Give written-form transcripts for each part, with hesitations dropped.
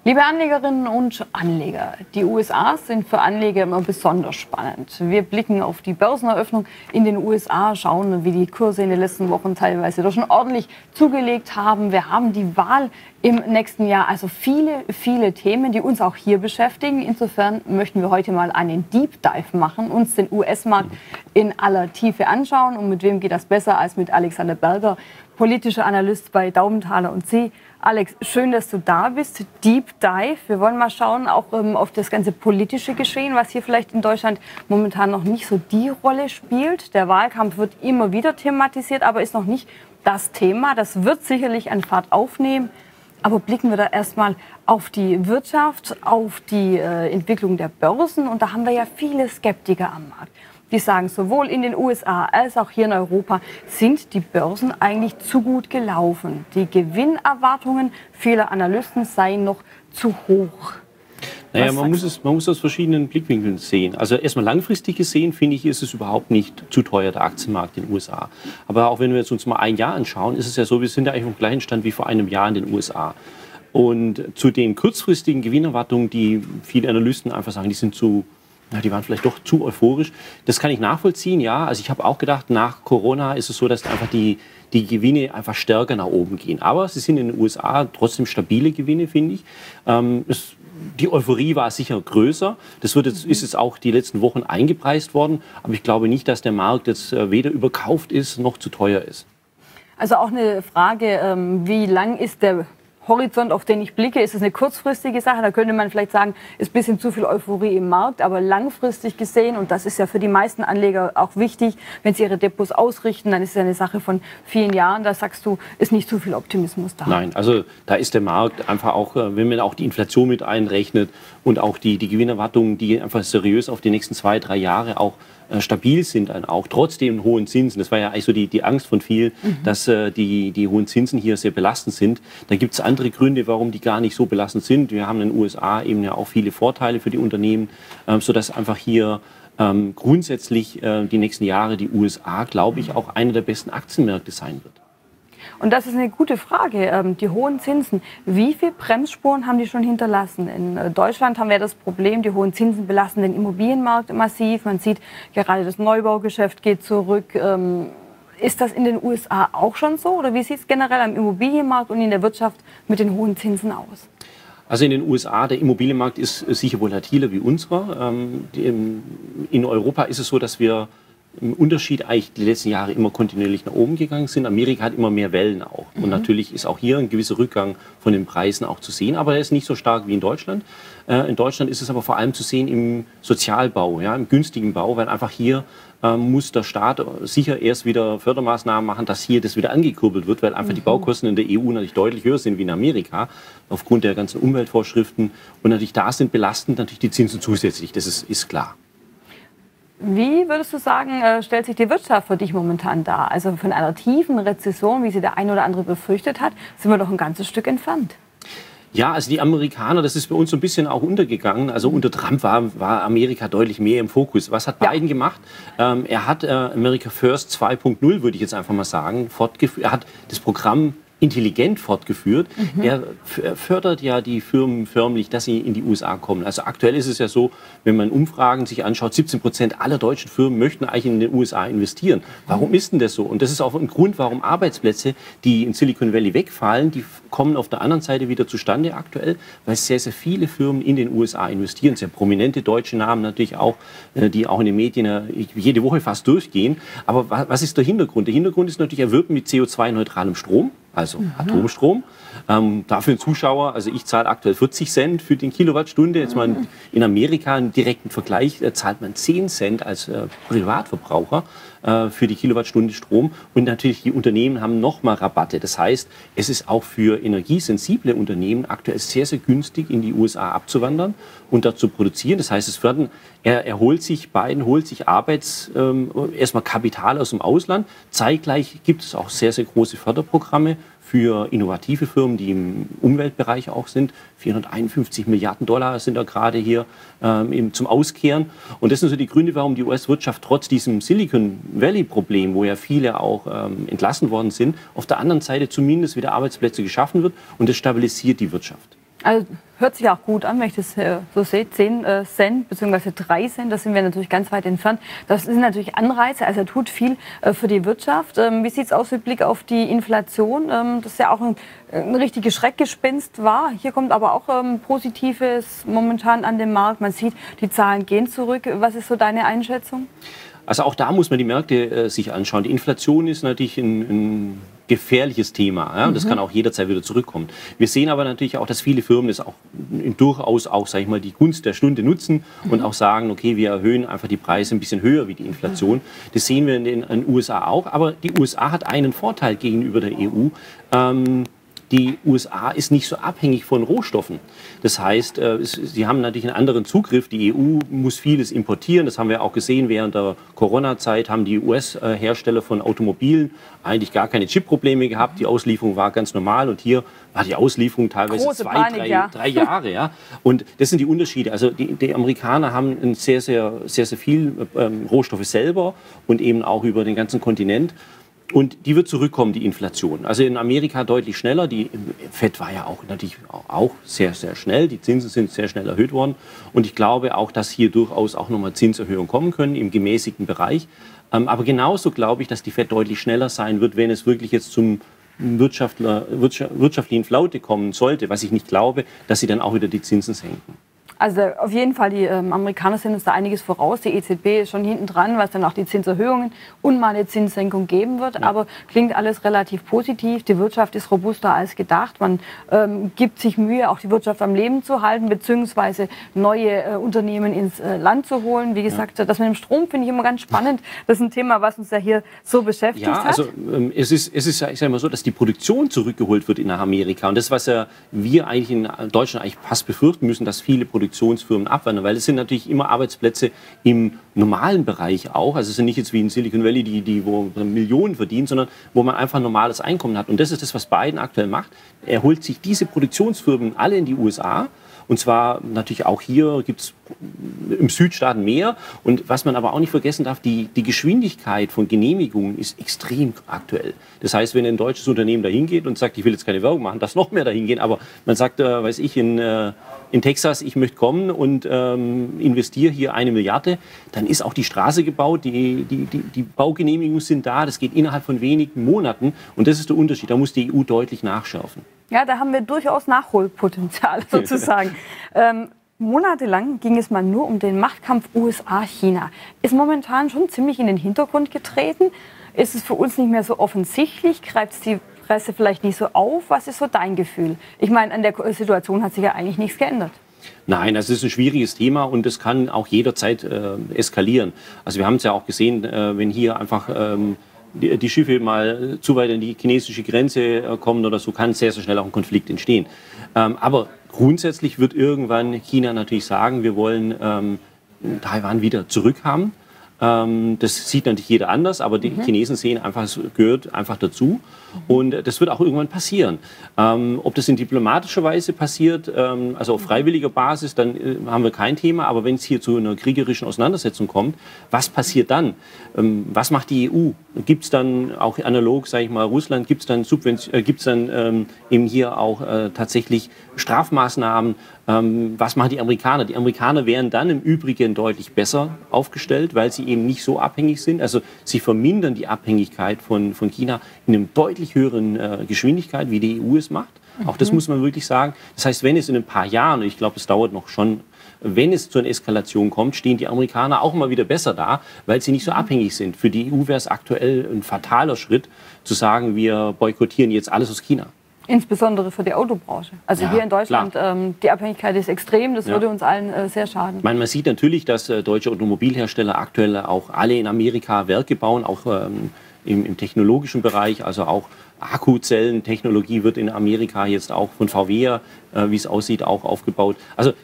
Liebe Anlegerinnen und Anleger, die USA sind für Anleger immer besonders spannend. Wir blicken auf die Börseneröffnung in den USA, schauen, wie die Kurse in den letzten Wochen teilweise doch schon ordentlich zugelegt haben. Wir haben die Wahl im nächsten Jahr, also viele Themen, die uns auch hier beschäftigen. Insofern möchten wir heute mal einen Deep Dive machen, uns den US-Markt in aller Tiefe anschauen. Und mit wem geht das besser als mit Alexander Berger, politischer Analyst bei Daumenthaler & C. Alex, schön, dass du da bist. Deep Dive. Wir wollen mal schauen, auch auf das ganze politische Geschehen, was hier vielleicht in Deutschland momentan noch nicht so die Rolle spielt. Der Wahlkampf wird immer wieder thematisiert, aber ist noch nicht das Thema. Das wird sicherlich an Fahrt aufnehmen. Aber blicken wir da erstmal auf die Wirtschaft, auf die Entwicklung der Börsen. Und da haben wir ja viele Skeptiker am Markt. Die sagen, sowohl in den USA als auch hier in Europa sind die Börsen eigentlich zu gut gelaufen. Die Gewinnerwartungen vieler Analysten seien noch zu hoch. Naja, man muss aus verschiedenen Blickwinkeln sehen. Also erstmal langfristig gesehen, finde ich, ist es überhaupt nicht zu teuer, der Aktienmarkt in den USA. Aber auch wenn wir uns mal ein Jahr anschauen, ist es ja so, wir sind ja eigentlich auf dem gleichen Stand wie vor einem Jahr in den USA. Und zu den kurzfristigen Gewinnerwartungen, die viele Analysten einfach sagen, die waren vielleicht doch zu euphorisch. Das kann ich nachvollziehen, ja. Also ich habe auch gedacht, nach Corona ist es so, dass einfach die Gewinne einfach stärker nach oben gehen. Aber sie sind in den USA trotzdem stabile Gewinne, finde ich. Die Euphorie war sicher größer. Das ist jetzt auch die letzten Wochen eingepreist worden. Aber ich glaube nicht, dass der Markt jetzt weder überkauft ist, noch zu teuer ist. Also auch eine Frage, wie lang ist der Horizont, auf den ich blicke? Ist es eine kurzfristige Sache? Da könnte man vielleicht sagen, ist ein bisschen zu viel Euphorie im Markt, aber langfristig gesehen, und das ist ja für die meisten Anleger auch wichtig, wenn sie ihre Depots ausrichten, dann ist es ja eine Sache von vielen Jahren. Da sagst du, ist nicht zu viel Optimismus da. Nein, also da ist der Markt einfach auch, wenn man auch die Inflation mit einrechnet und auch die Gewinnerwartungen, die einfach seriös auf die nächsten 2, 3 Jahre auch stabil sind, dann auch trotz den hohen Zinsen. Das war ja eigentlich so die Angst von vielen, dass die hohen Zinsen hier sehr belastend sind. Da gibt es andere Gründe, warum die gar nicht so belastend sind. Wir haben in den USA eben ja auch viele Vorteile für die Unternehmen, sodass einfach hier grundsätzlich die nächsten Jahre die USA, glaube ich, auch einer der besten Aktienmärkte sein wird. Und das ist eine gute Frage. Die hohen Zinsen, wie viele Bremsspuren haben die schon hinterlassen? In Deutschland haben wir das Problem, die hohen Zinsen belasten den Immobilienmarkt massiv. Man sieht, gerade das Neubaugeschäft geht zurück. Ist das in den USA auch schon so? Oder wie sieht es generell am Immobilienmarkt und in der Wirtschaft mit den hohen Zinsen aus? Also in den USA, der Immobilienmarkt ist sicher volatiler wie unserer. In Europa ist es so, dass wir im Unterschied eigentlich die letzten Jahre immer kontinuierlich nach oben gegangen sind. Amerika hat immer mehr Wellen auch. Und natürlich ist auch hier ein gewisser Rückgang von den Preisen auch zu sehen. Aber er ist nicht so stark wie in Deutschland. In Deutschland ist es aber vor allem zu sehen im Sozialbau, ja, im günstigen Bau, weil einfach hier muss der Staat sicher erst wieder Fördermaßnahmen machen, dass hier das wieder angekurbelt wird, weil einfach die Baukosten in der EU natürlich deutlich höher sind wie in Amerika, aufgrund der ganzen Umweltvorschriften. Und natürlich da sind belastend natürlich die Zinsen zusätzlich, das ist klar. Wie würdest du sagen, stellt sich die Wirtschaft für dich momentan dar? Also von einer tiefen Rezession, wie sie der eine oder andere befürchtet hat, sind wir doch ein ganzes Stück entfernt. Ja, also die Amerikaner, das ist bei uns so ein bisschen auch untergegangen. Also unter Trump war Amerika deutlich mehr im Fokus. Was hat Biden gemacht? Er hat America First 2.0, würde ich jetzt einfach mal sagen, fortgeführt. Er hat das Programm intelligent fortgeführt. Er fördert ja die Firmen förmlich, dass sie in die USA kommen. Also aktuell ist es ja so, wenn man Umfragen sich anschaut, 17% aller deutschen Firmen möchten eigentlich in den USA investieren. Warum ist denn das so? Und das ist auch ein Grund, warum Arbeitsplätze, die in Silicon Valley wegfallen, die kommen auf der anderen Seite wieder zustande aktuell, weil sehr viele Firmen in den USA investieren. Sehr prominente deutsche Namen natürlich auch, die auch in den Medien jede Woche fast durchgehen. Aber was ist der Hintergrund? Der Hintergrund ist natürlich, er wirbt mit CO2-neutralem Strom. Also Atomstrom. Dafür ein Zuschauer, also ich zahle aktuell 40 Cent für den Kilowattstunde. Jetzt mal in Amerika einen direkten Vergleich, zahlt man 10 Cent als Privatverbraucher für die Kilowattstunde Strom. Und natürlich die Unternehmen haben nochmal Rabatte. Das heißt, es ist auch für energiesensible Unternehmen aktuell sehr günstig, in die USA abzuwandern und dort zu produzieren. Das heißt, Biden holt sich erstmal Kapital aus dem Ausland. Zeitgleich gibt es auch sehr große Förderprogramme für innovative Firmen, die im Umweltbereich auch sind. 451 Milliarden Dollar sind da gerade hier zum Auskehren. Und das sind so die Gründe, warum die US-Wirtschaft trotz diesem Silicon Valley-Problem, wo ja viele auch entlassen worden sind, auf der anderen Seite zumindest wieder Arbeitsplätze geschaffen wird und das stabilisiert die Wirtschaft. Also hört sich auch gut an, wenn ich das so sehe. 10 Cent bzw. 3 Cent, da sind wir natürlich ganz weit entfernt. Das sind natürlich Anreize, also er tut viel für die Wirtschaft. Wie sieht es aus mit Blick auf die Inflation? Das ist ja auch ein richtiges Schreckgespenst war. Hier kommt aber auch Positives momentan an den Markt. Man sieht, die Zahlen gehen zurück. Was ist so deine Einschätzung? Also auch da muss man die Märkte sich anschauen. Die Inflation ist natürlich ein gefährliches Thema. Ja? Und das kann auch jederzeit wieder zurückkommen. Wir sehen aber natürlich auch, dass viele Firmen das auch durchaus auch, sag ich mal, die Gunst der Stunde nutzen und auch sagen, okay, wir erhöhen einfach die Preise ein bisschen höher wie die Inflation. Das sehen wir in den USA auch. Aber die USA hat einen Vorteil gegenüber der EU. Die USA ist nicht so abhängig von Rohstoffen. Das heißt, sie haben natürlich einen anderen Zugriff. Die EU muss vieles importieren. Das haben wir auch gesehen während der Corona-Zeit. Haben die US-Hersteller von Automobilen eigentlich gar keine Chip-Probleme gehabt. Die Auslieferung war ganz normal. Und hier war die Auslieferung teilweise große Panik, drei Jahre. Ja. Und das sind die Unterschiede. Also die Amerikaner haben sehr viel Rohstoffe selber und eben auch über den ganzen Kontinent. Und die wird zurückkommen, die Inflation. Also in Amerika deutlich schneller. Die FED war ja auch natürlich auch sehr, sehr schnell. Die Zinsen sind sehr schnell erhöht worden. Und ich glaube auch, dass hier durchaus auch nochmal Zinserhöhungen kommen können im gemäßigten Bereich. Aber genauso glaube ich, dass die FED deutlich schneller sein wird, wenn es wirklich jetzt zum wirtschaftlichen Flaute kommen sollte, was ich nicht glaube, dass sie dann auch wieder die Zinsen senken. Also auf jeden Fall, die Amerikaner sind uns da einiges voraus. Die EZB ist schon hinten dran, was dann auch die Zinserhöhungen und mal eine Zinssenkung geben wird. Ja. Aber klingt alles relativ positiv. Die Wirtschaft ist robuster als gedacht. Man gibt sich Mühe, auch die Wirtschaft am Leben zu halten, beziehungsweise neue Unternehmen ins Land zu holen. Wie gesagt, das mit dem Strom finde ich immer ganz spannend. Das ist ein Thema, was uns ja hier so beschäftigt hat. Also es ist ich sage mal so, dass die Produktion zurückgeholt wird in Amerika. Und das, was wir eigentlich in Deutschland eigentlich fast befürchten müssen, dass viele Produktionsfirmen abwandern, weil es sind natürlich immer Arbeitsplätze im normalen Bereich auch. Also es sind nicht jetzt wie in Silicon Valley, wo man Millionen verdient, sondern wo man einfach ein normales Einkommen hat. Und das ist das, was Biden aktuell macht. Er holt sich diese Produktionsfirmen alle in die USA. Und zwar natürlich auch hier gibt es im Südstaaten mehr. Und was man aber auch nicht vergessen darf, die Geschwindigkeit von Genehmigungen ist extrem aktuell. Das heißt, wenn ein deutsches Unternehmen dahin geht und sagt, ich will jetzt keine Werbung machen, dass noch mehr dahin gehen, aber man sagt, weiß ich, in Texas, ich möchte kommen und investiere hier 1 Milliarde, dann ist auch die Straße gebaut, die Baugenehmigungen sind da, das geht innerhalb von wenigen Monaten und das ist der Unterschied, da muss die EU deutlich nachschärfen. Ja, da haben wir durchaus Nachholpotenzial sozusagen. Monatelang ging es mal nur um den Machtkampf USA-China. Ist momentan schon ziemlich in den Hintergrund getreten. Ist es für uns nicht mehr so offensichtlich? Greift es die Presse vielleicht nicht so auf? Was ist so dein Gefühl? Ich meine, an der Situation hat sich ja eigentlich nichts geändert. Nein, das ist ein schwieriges Thema und das kann auch jederzeit eskalieren. Also wir haben es ja auch gesehen, wenn hier einfach die Schiffe mal zu weit an die chinesische Grenze kommen oder so, kann sehr, sehr schnell auch ein Konflikt entstehen. Aber grundsätzlich wird irgendwann China natürlich sagen, wir wollen Taiwan wieder zurückhaben. Das sieht natürlich jeder anders, aber die Chinesen sehen einfach, es gehört einfach dazu. Und das wird auch irgendwann passieren. Ob das in diplomatischer Weise passiert, also auf freiwilliger Basis, dann haben wir kein Thema. Aber wenn es hier zu einer kriegerischen Auseinandersetzung kommt, was passiert dann? Was macht die EU? Gibt es dann auch analog, sage ich mal, Russland, gibt es dann eben hier auch tatsächlich Strafmaßnahmen? Was machen die Amerikaner? Die Amerikaner wären dann im Übrigen deutlich besser aufgestellt, weil sie eben nicht so abhängig sind. Also sie vermindern die Abhängigkeit von China in einem deutlich höheren Geschwindigkeit, wie die EU es macht. Auch das muss man wirklich sagen. Das heißt, wenn es in ein paar Jahren, und ich glaube, es dauert noch schon, wenn es zu einer Eskalation kommt, stehen die Amerikaner auch mal wieder besser da, weil sie nicht so abhängig sind. Für die EU wäre es aktuell ein fataler Schritt, zu sagen, wir boykottieren jetzt alles aus China. Insbesondere für die Autobranche. Also hier in Deutschland, die Abhängigkeit ist extrem, das würde uns allen sehr schaden. Man sieht natürlich, dass deutsche Automobilhersteller aktuell auch alle in Amerika Werke bauen, auch im technologischen Bereich, also auch Akkuzellentechnologie wird in Amerika jetzt auch von VW, wie es aussieht, auch aufgebaut. Also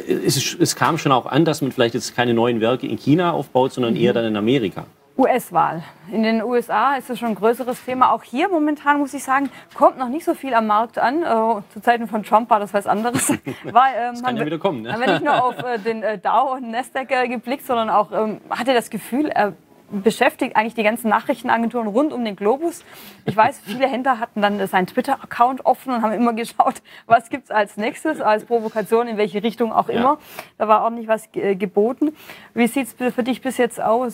es kam schon auch an, dass man vielleicht jetzt keine neuen Werke in China aufbaut, sondern eher dann in Amerika. US-Wahl. In den USA ist das schon ein größeres Thema. Auch hier momentan, muss ich sagen, kommt noch nicht so viel am Markt an. Zu Zeiten von Trump war das was anderes. Das kann ja wieder kommen. Ne? Man hat nicht nur auf den Dow und Nasdaq geblickt, sondern auch hatte das Gefühl, er beschäftigt eigentlich die ganzen Nachrichtenagenturen rund um den Globus. Ich weiß, viele Händler hatten dann seinen Twitter-Account offen und haben immer geschaut, was gibt es als nächstes, als Provokation, in welche Richtung auch immer. Da war ordentlich was geboten. Wie sieht es für dich bis jetzt aus?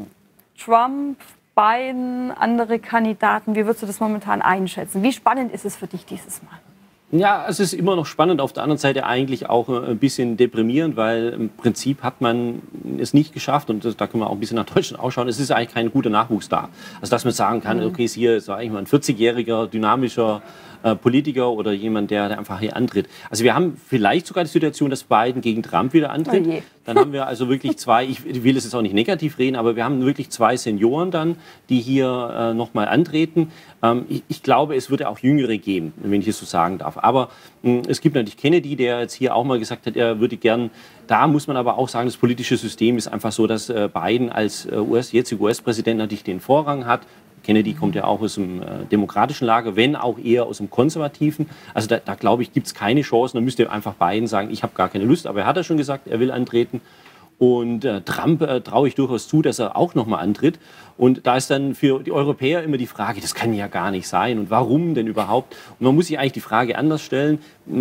Trump, Biden, andere Kandidaten, wie würdest du das momentan einschätzen? Wie spannend ist es für dich dieses Mal? Ja, es ist immer noch spannend, auf der anderen Seite eigentlich auch ein bisschen deprimierend, weil im Prinzip hat man es nicht geschafft, und da können wir auch ein bisschen nach Deutschland ausschauen, es ist eigentlich kein guter Nachwuchs da. Also dass man sagen kann, okay, hier ist eigentlich mal ein 40-jähriger, dynamischer Politiker oder jemand, der einfach hier antritt. Also wir haben vielleicht sogar die Situation, dass Biden gegen Trump wieder antritt. Oh je. Dann haben wir also wirklich zwei, ich will es jetzt auch nicht negativ reden, aber wir haben wirklich zwei Senioren dann, die hier nochmal antreten. Ich glaube, es würde auch Jüngere geben, wenn ich es so sagen darf. Aber es gibt natürlich Kennedy, der jetzt hier auch mal gesagt hat, er würde gern, da muss man aber auch sagen, das politische System ist einfach so, dass Biden als jetziger US-Präsident natürlich den Vorrang hat. Kennedy kommt ja auch aus dem demokratischen Lager, wenn auch eher aus dem konservativen. Also da glaube ich, gibt es keine Chancen. Da müsste einfach Biden sagen, ich habe gar keine Lust. Aber er hat ja schon gesagt, er will antreten. Und Trump traue ich durchaus zu, dass er auch nochmal antritt. Und da ist dann für die Europäer immer die Frage, das kann ja gar nicht sein. Und warum denn überhaupt? Und man muss sich eigentlich die Frage anders stellen,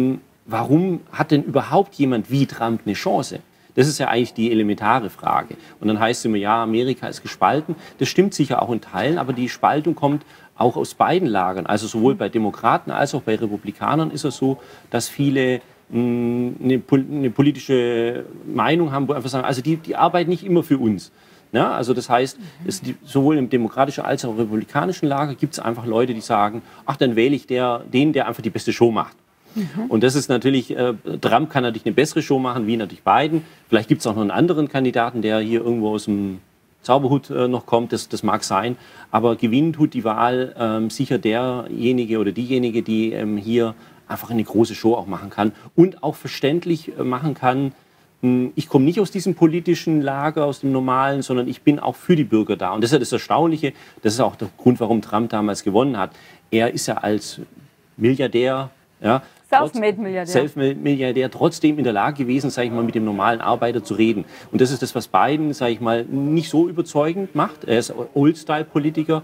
warum hat denn überhaupt jemand wie Trump eine Chance? Das ist ja eigentlich die elementare Frage. Und dann heißt es immer, ja, Amerika ist gespalten. Das stimmt sicher auch in Teilen, aber die Spaltung kommt auch aus beiden Lagern. Also sowohl bei Demokraten als auch bei Republikanern ist es so, dass viele eine politische Meinung haben, wo einfach sagen, also die arbeiten nicht immer für uns. Ja, also das heißt, sowohl im demokratischen als auch im republikanischen Lager gibt es einfach Leute, die sagen, ach, dann wähle ich den, der einfach die beste Show macht. Und das ist natürlich, Trump kann natürlich eine bessere Show machen, wie natürlich Biden. Vielleicht gibt es auch noch einen anderen Kandidaten, der hier irgendwo aus dem Zauberhut noch kommt, das mag sein. Aber gewinnen tut die Wahl sicher derjenige oder diejenige, die hier einfach eine große Show auch machen kann und auch verständlich machen kann, ich komme nicht aus diesem politischen Lager, aus dem normalen, sondern ich bin auch für die Bürger da. Und das ist ja das Erstaunliche, das ist auch der Grund, warum Trump damals gewonnen hat. Er ist ja als Milliardär, ja, Selfmade-Milliardär trotzdem in der Lage gewesen, sage ich mal, mit dem normalen Arbeiter zu reden. Und das ist das, was Biden, sage ich mal, nicht so überzeugend macht. Er ist Old-Style-Politiker,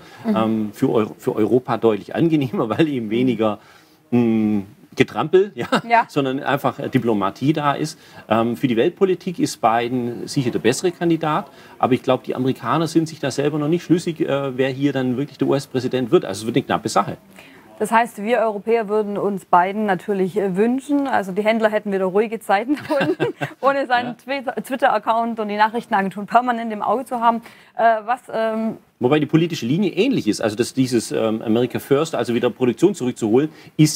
für Europa deutlich angenehmer, weil eben weniger Getrampel, sondern einfach Diplomatie da ist. Für die Weltpolitik ist Biden sicher der bessere Kandidat, aber ich glaube, die Amerikaner sind sich da selber noch nicht schlüssig, wer hier dann wirklich der US-Präsident wird. Also es wird eine knappe Sache. Das heißt, wir Europäer würden uns Biden natürlich wünschen. Also die Händler hätten wieder ruhige Zeiten ohne seinen Twitter-Account und die Nachrichtenagenturen permanent im Auge zu haben. Wobei die politische Linie ähnlich ist. Also dieses America First, also wieder Produktion zurückzuholen,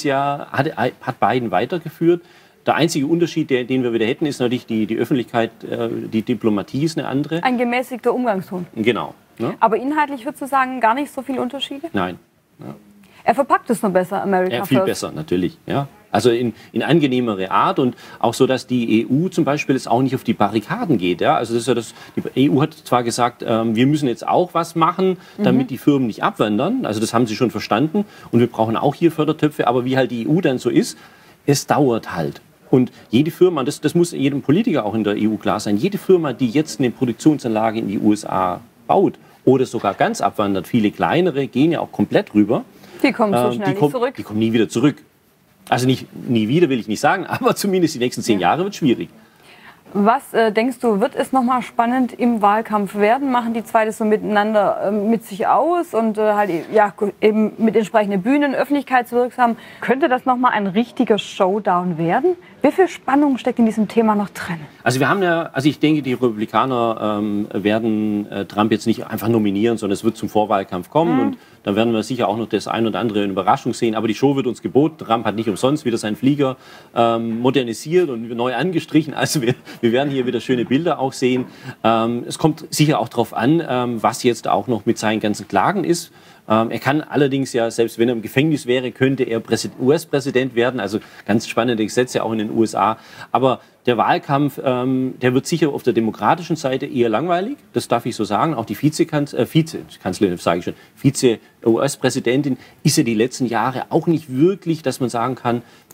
hat Biden weitergeführt. Der einzige Unterschied, den wir wieder hätten, ist natürlich die Öffentlichkeit, die Diplomatie ist eine andere. Ein gemäßigter Umgangston. Genau. Ne? Aber inhaltlich würdest du sagen, gar nicht so viele Unterschiede? Nein. Ja. Er verpackt es nur besser, America First. Ja, viel besser, natürlich. Ja. Also in angenehmere Art und auch so, dass die EU zum Beispiel jetzt auch nicht auf die Barrikaden geht. Ja? Also das ist ja die EU hat zwar gesagt, wir müssen jetzt auch was machen, damit die Firmen nicht abwandern. Also das haben sie schon verstanden. Und wir brauchen auch hier Fördertöpfe. Aber wie halt die EU dann so ist, es dauert halt. Und jede Firma, das muss jedem Politiker auch in der EU klar sein, jede Firma, die jetzt eine Produktionsanlage in die USA baut oder sogar ganz abwandert, viele kleinere gehen ja auch komplett rüber. Die kommen so schnell nicht zurück. Die kommen nie wieder zurück. Also nie wieder will ich nicht sagen, aber zumindest die nächsten 10 Jahre wird schwierig. Was denkst du, wird es nochmal spannend im Wahlkampf werden? Machen die zwei das so miteinander mit sich aus und halt eben mit entsprechenden Bühnen, öffentlichkeitswirksam? Könnte das nochmal ein richtiger Showdown werden? Wie viel Spannung steckt in diesem Thema noch drin? Also ich denke, die Republikaner werden Trump jetzt nicht einfach nominieren, sondern es wird zum Vorwahlkampf kommen und dann werden wir sicher auch noch das ein oder andere in Überraschung sehen. Aber die Show wird uns geboten. Trump hat nicht umsonst wieder seinen Flieger modernisiert und neu angestrichen. Also wir werden hier wieder schöne Bilder auch sehen. Es kommt sicher auch darauf an, was jetzt auch noch mit seinen ganzen Klagen ist. Er kann allerdings ja, selbst wenn er im Gefängnis wäre, könnte er US-Präsident werden. Also ganz spannende Gesetze auch in den USA. Aber der Wahlkampf, der wird sicher auf der demokratischen Seite eher langweilig. Das darf ich so sagen. Auch die Vizekanzlerin, sage ich schon, Vize-US-Präsidentin ist ja die letzten Jahre auch nicht wirklich, dass man sagen kann,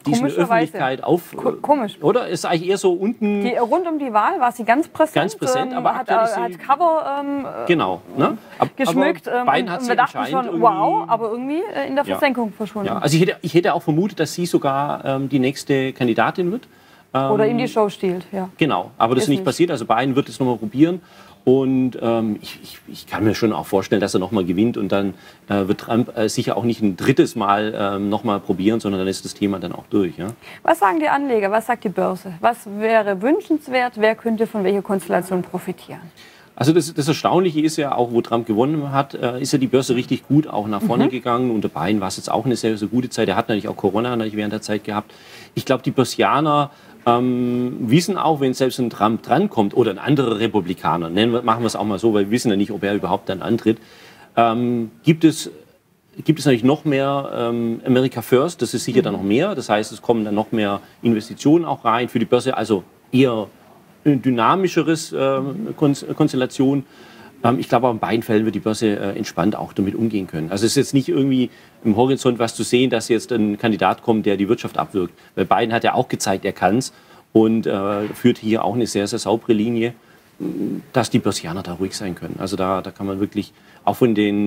die ist in der Öffentlichkeit komisch. Oder? Ist eigentlich eher so unten... Rund um die Wahl war sie ganz präsent. Ganz präsent, aber hat Cover genau, ne? geschmückt. Biden hat und wir dachten schon, wow, aber irgendwie in der Versenkung verschwunden. Ja, also ich hätte auch vermutet, dass sie sogar die nächste Kandidatin wird. Oder in die Show stiehlt, ja. Genau, aber das ist nicht passiert. Also Biden wird es nochmal probieren. Und ich kann mir schon auch vorstellen, dass er nochmal gewinnt. Und dann wird Trump sicher auch nicht ein drittes Mal nochmal probieren, sondern dann ist das Thema dann auch durch. Ja? Was sagen die Anleger? Was sagt die Börse? Was wäre wünschenswert? Wer könnte von welcher Konstellation profitieren? Also das Erstaunliche ist ja auch, wo Trump gewonnen hat, ist ja die Börse richtig gut auch nach vorne gegangen. Unter Biden war es jetzt auch eine sehr, sehr gute Zeit. Er hat natürlich auch Corona während der Zeit gehabt. Ich glaube, die Börsianer wissen auch, wenn selbst ein Trump drankommt oder ein anderer Republikaner, machen wir es auch mal so, weil wir wissen ja nicht, ob er überhaupt dann antritt, gibt es natürlich noch mehr America First, das ist sicher dann noch mehr. Das heißt, es kommen dann noch mehr Investitionen auch rein für die Börse, also eher eine dynamischeres Konstellation. Ich glaube, in beiden Fällen wird die Börse entspannt auch damit umgehen können. Also es ist jetzt nicht irgendwie im Horizont was zu sehen, dass jetzt ein Kandidat kommt, der die Wirtschaft abwirkt. Weil Biden hat ja auch gezeigt, er kann es und führt hier auch eine sehr, sehr saubere Linie, dass die Börsianer da ruhig sein können. Also da kann man wirklich, auch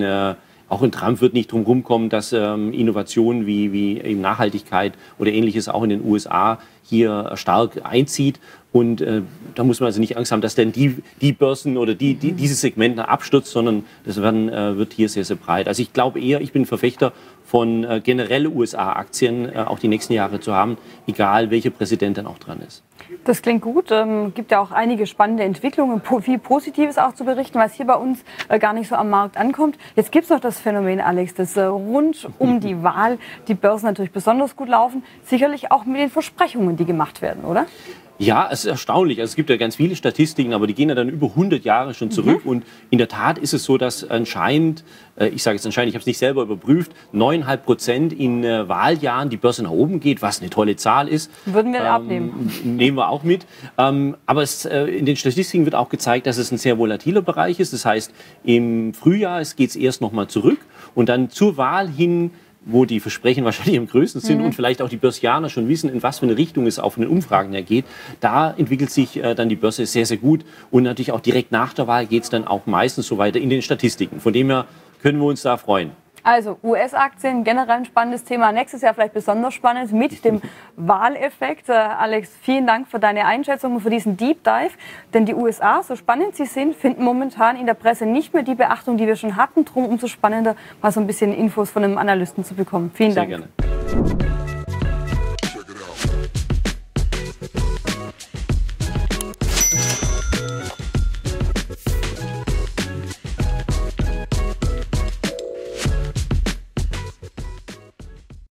in Trump wird nicht drum rumkommen, dass Innovationen wie eben Nachhaltigkeit oder Ähnliches auch in den USA hier stark einzieht. Und da muss man also nicht Angst haben, dass dann die Börsen oder dieses Segment abstürzt, sondern das wird hier sehr, sehr breit. Also ich glaube eher, ich bin Verfechter von generelle USA-Aktien auch die nächsten Jahre zu haben, egal welcher Präsident dann auch dran ist. Das klingt gut. Gibt ja auch einige spannende Entwicklungen, viel Positives auch zu berichten, was hier bei uns gar nicht so am Markt ankommt. Jetzt gibt es noch das Phänomen, Alex, dass rund um die Wahl die Börsen natürlich besonders gut laufen. Sicherlich auch mit den Versprechungen, die gemacht werden, oder? Ja, es ist erstaunlich. Also es gibt ja ganz viele Statistiken, aber die gehen ja dann über 100 Jahre schon zurück. Und in der Tat ist es so, dass anscheinend, ich sage jetzt anscheinend, ich habe es nicht selber überprüft, 9,5% in Wahljahren die Börse nach oben geht, was eine tolle Zahl ist. Würden wir abnehmen. Nehmen wir auch mit. Aber in den Statistiken wird auch gezeigt, dass es ein sehr volatiler Bereich ist. Das heißt, im Frühjahr geht es erst nochmal zurück und dann zur Wahl hin, wo die Versprechen wahrscheinlich am größten sind und vielleicht auch die Börsianer schon wissen, in was für eine Richtung es auf den Umfragen hergeht, da entwickelt sich dann die Börse sehr, sehr gut. Und natürlich auch direkt nach der Wahl geht es dann auch meistens so weiter in den Statistiken. Von dem her können wir uns da freuen. Also US-Aktien, generell ein spannendes Thema. Nächstes Jahr vielleicht besonders spannend mit dem Wahleffekt. Alex, vielen Dank für deine Einschätzung und für diesen Deep Dive. Denn die USA, so spannend sie sind, finden momentan in der Presse nicht mehr die Beachtung, die wir schon hatten. Drum umso spannender, mal so ein bisschen Infos von einem Analysten zu bekommen. Vielen Dank. Sehr gerne.